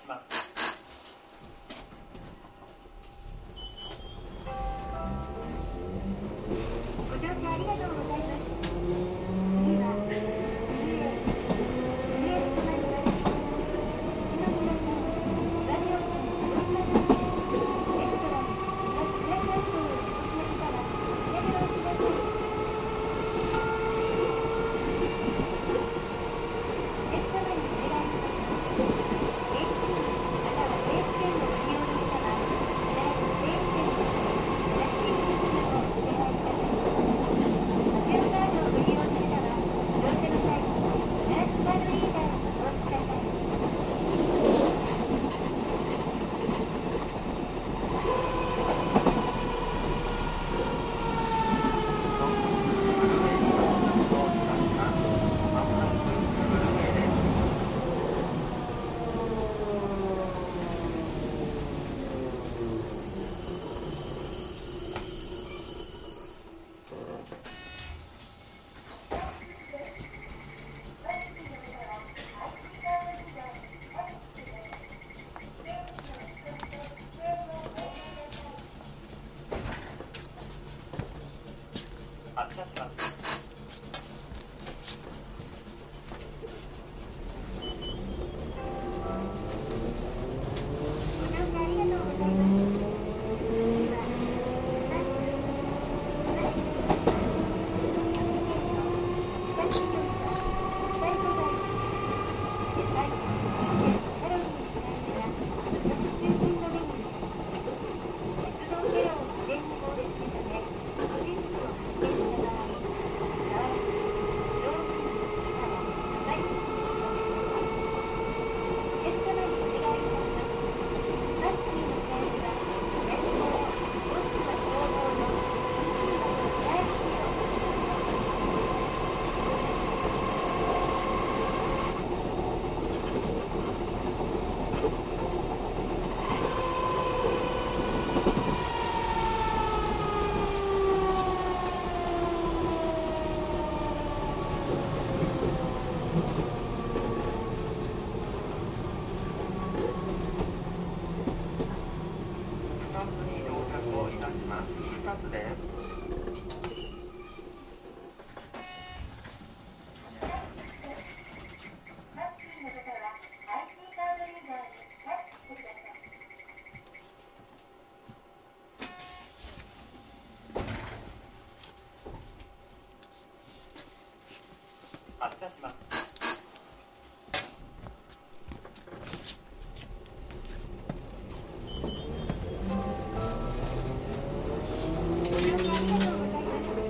します。 ご乗車ありがとうございます。次は上へ止まります。次の皆さん、ご覧の大島のレストラン東浦海港へお越しの方はおやめをください。お客様にお願いします。ATC または定期券をご利用の方は必ず定期券と正しい金額をお支払いください。マクロカードをご利用の方は乗車の際にガラスカードリーダーをご通しください。 発車します。 ご乗車ありがとうございます。次は阪急山手線各線の北九条から西都台で最後ハロウィンにちなみが特中心のメニューです。鉄道キャラを事前に網羅するため個人数を発見した場合、変わらず乗務員または係員にご乗車ください。お客様にお願いいたします。阪急の車両は左から大島総合の新木場と北駅をご利用ください。 2つに到着をいたします。2つです。 タクシーの方は IC カードリーダーにタッチしてください。 発車します。 ご乗車ありがとうございます。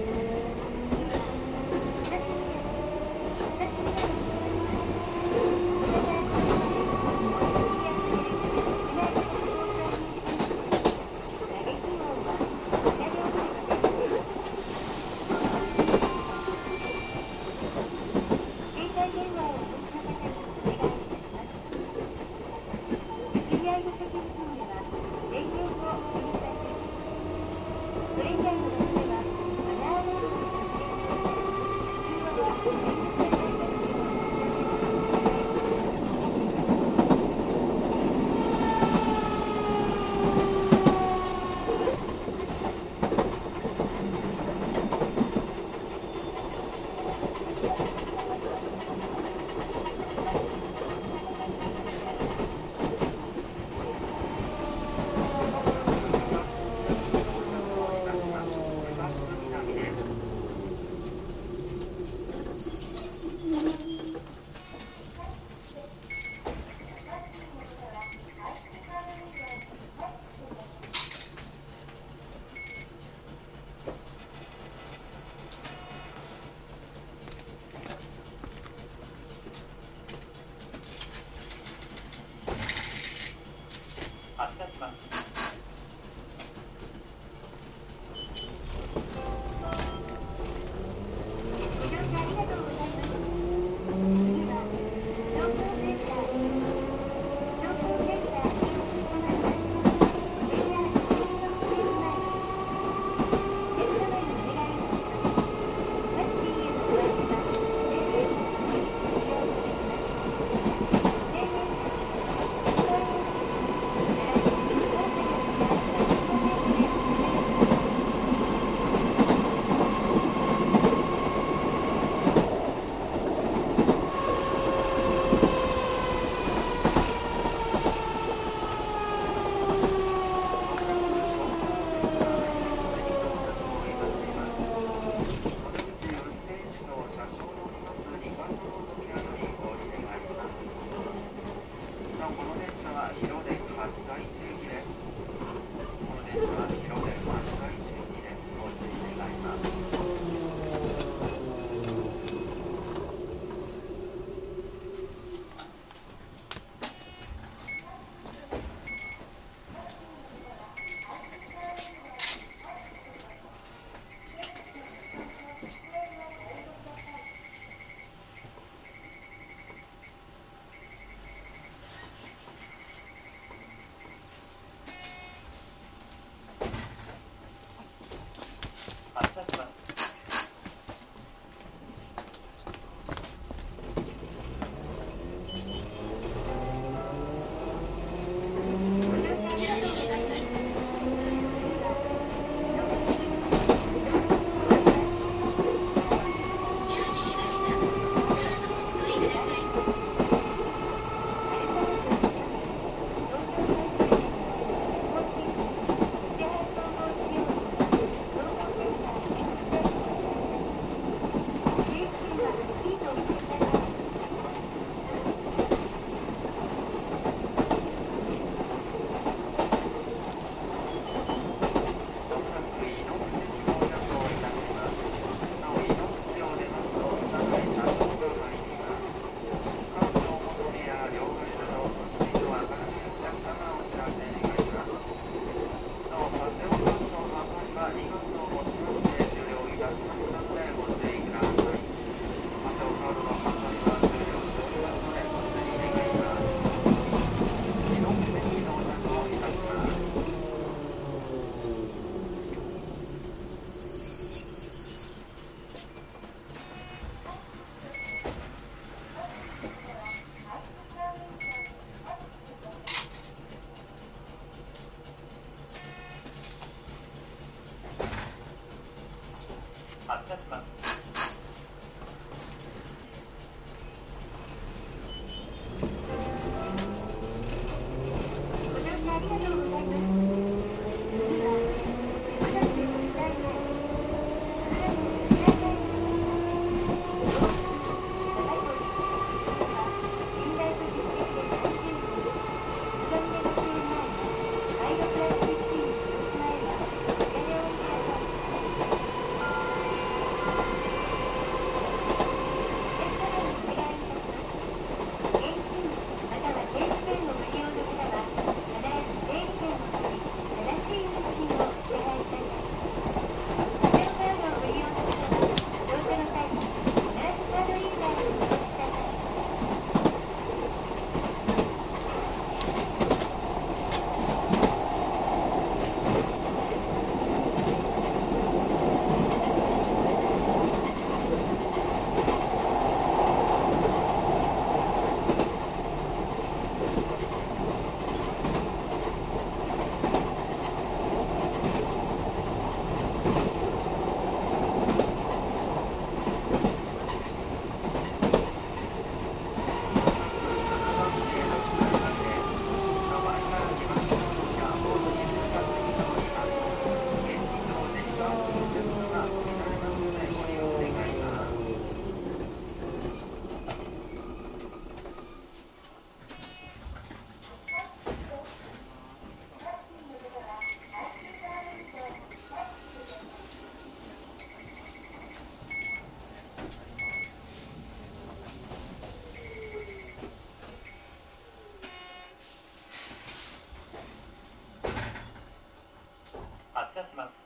します。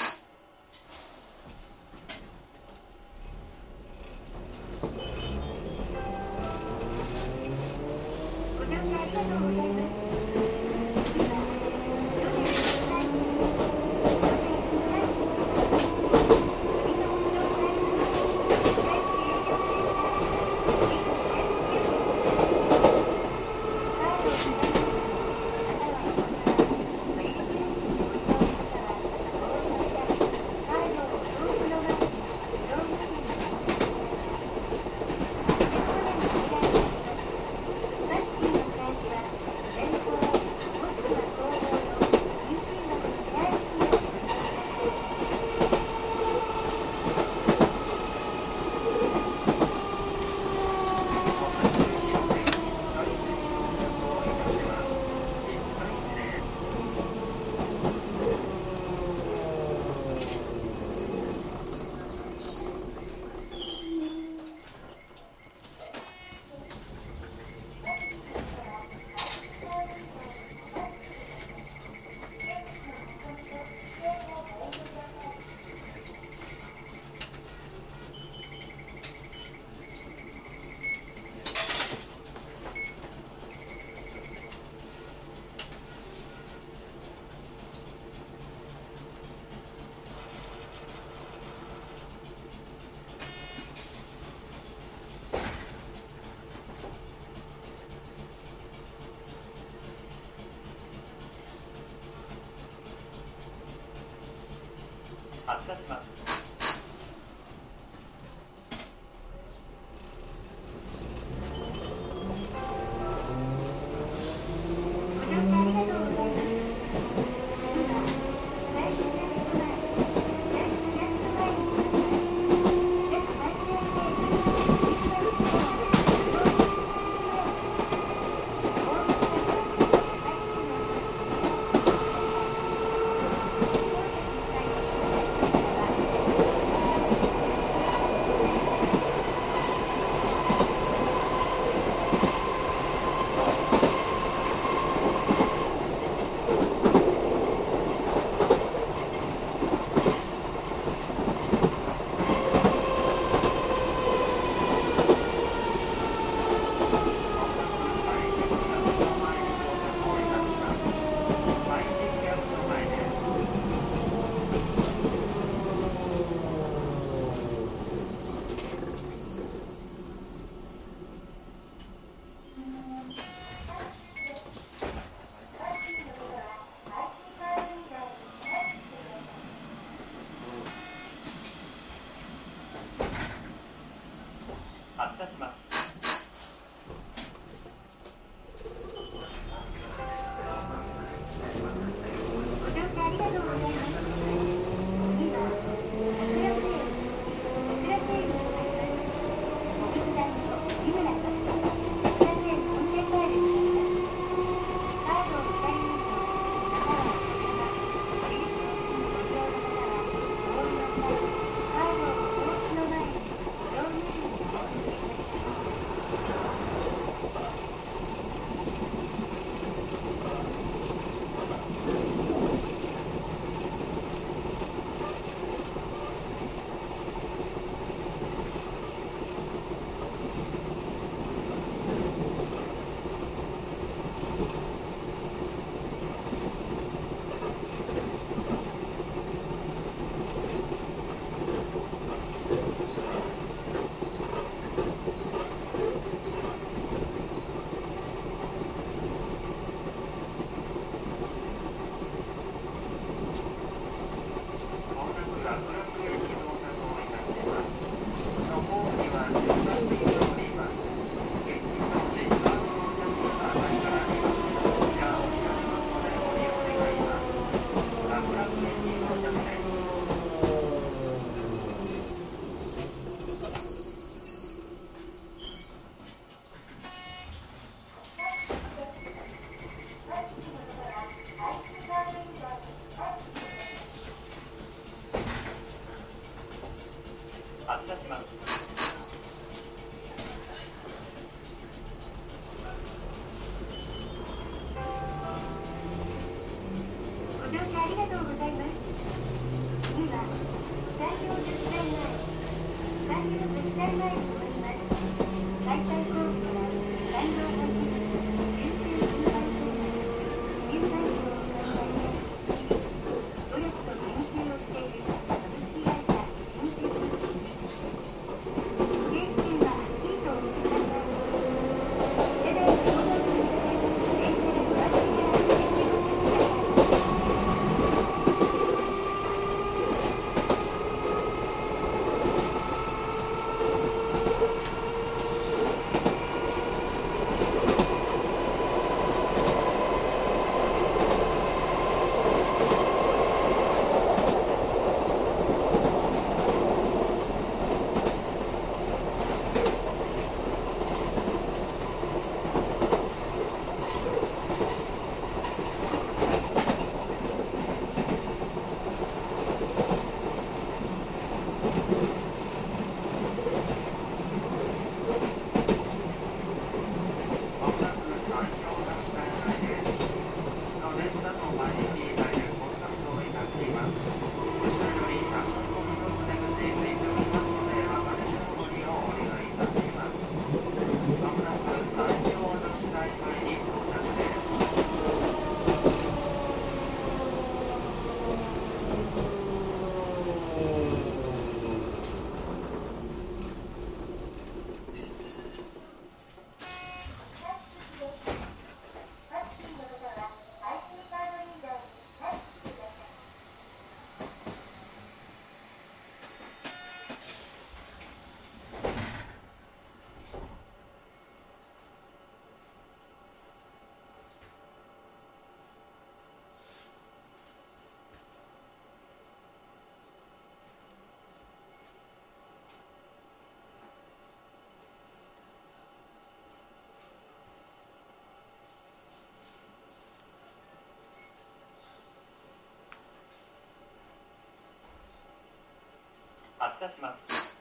ご乗車ありがとうございます。 発車します。発車します。 ご乗車ありがとうございます。次は桜クレーン、桜クレーンに向かいます。モビルダンと湯村と桜クレーン本線前でございます。カードをお使いになるまたは車、降り口付近にご利用の方はボールの際、カードをお持ちの前にご用入口にお降りください。 発車します。 ご乗車ありがとうございます。 発します。